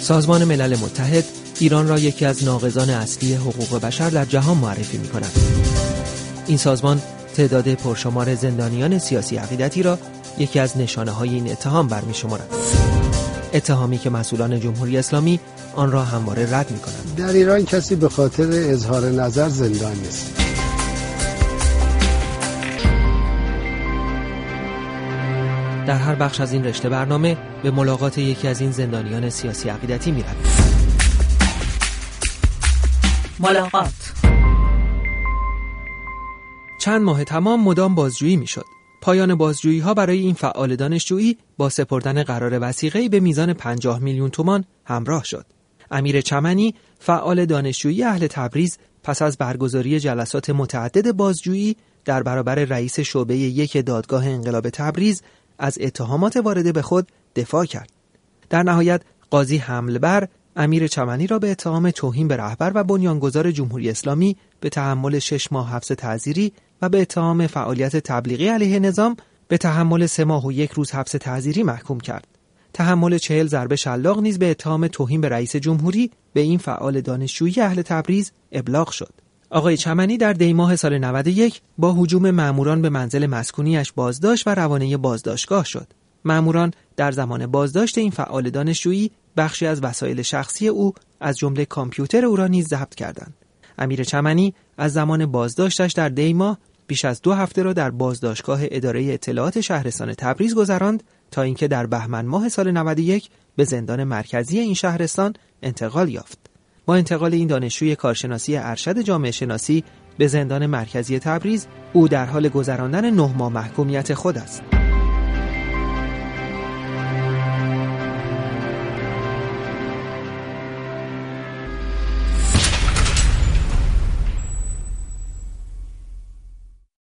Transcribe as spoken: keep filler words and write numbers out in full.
سازمان ملل متحد ایران را یکی از ناقضان اصلی حقوق بشر در جهان معرفی می‌کند. این سازمان تعداد پرشمار زندانیان سیاسی عقیدتی را یکی از نشانه‌های این اتهام برمی‌شمارد. اتهامی که مسئولان جمهوری اسلامی آن را همواره رد می‌کنند. در ایران کسی به خاطر اظهار نظر زندان نیست. در هر بخش از این رشته برنامه به ملاقات یکی از این زندانیان سیاسی عقیدتی می‌رویم. ملاقات. چند ماه تمام مدام بازجویی می‌شد. پایان بازجویی‌ها برای این فعال دانشجویی با سپردن قرار وثیقه‌ای به میزان پنجاه میلیون تومان همراه شد. امیر چمنی، فعال دانشجویی اهل تبریز، پس از برگزاری جلسات متعدد بازجویی در برابر رئیس شعبه یک دادگاه انقلاب تبریز از اتهامات وارده به خود دفاع کرد. در نهایت قاضی حمل بر امیر چمنی را به اتهام توهین به رهبر و بنیانگذار جمهوری اسلامی به تحمل شش ماه حبس تعزیری و به اتهام فعالیت تبلیغی علیه نظام به تحمل سه ماه و یک روز حبس تعزیری محکوم کرد. تحمل چهل ضربه شلاق نیز به اتهام توهین به رئیس جمهوری به این فعال دانشجویی اهل تبریز ابلاغ شد. آقای چمنی در دی ماه سال نود و یک با هجوم ماموران به منزل مسکونیش بازداشت و روانه بازداشتگاه شد. ماموران در زمان بازداشت این فعال دانشجویی بخشی از وسایل شخصی او از جمله کامپیوتر او را نیز ضبط کردند. امیر چمنی از زمان بازداشتش در دی ماه بیش از دو هفته را در بازداشتگاه اداره اطلاعات شهرستان تبریز گذراند تا اینکه در بهمن ماه سال نود و یک به زندان مرکزی این شهرستان انتقال یافت. با انتقال این دانشجوی کارشناسی ارشد جامعه شناسی به زندان مرکزی تبریز، او در حال گذراندن نه ماه محکومیت خود است.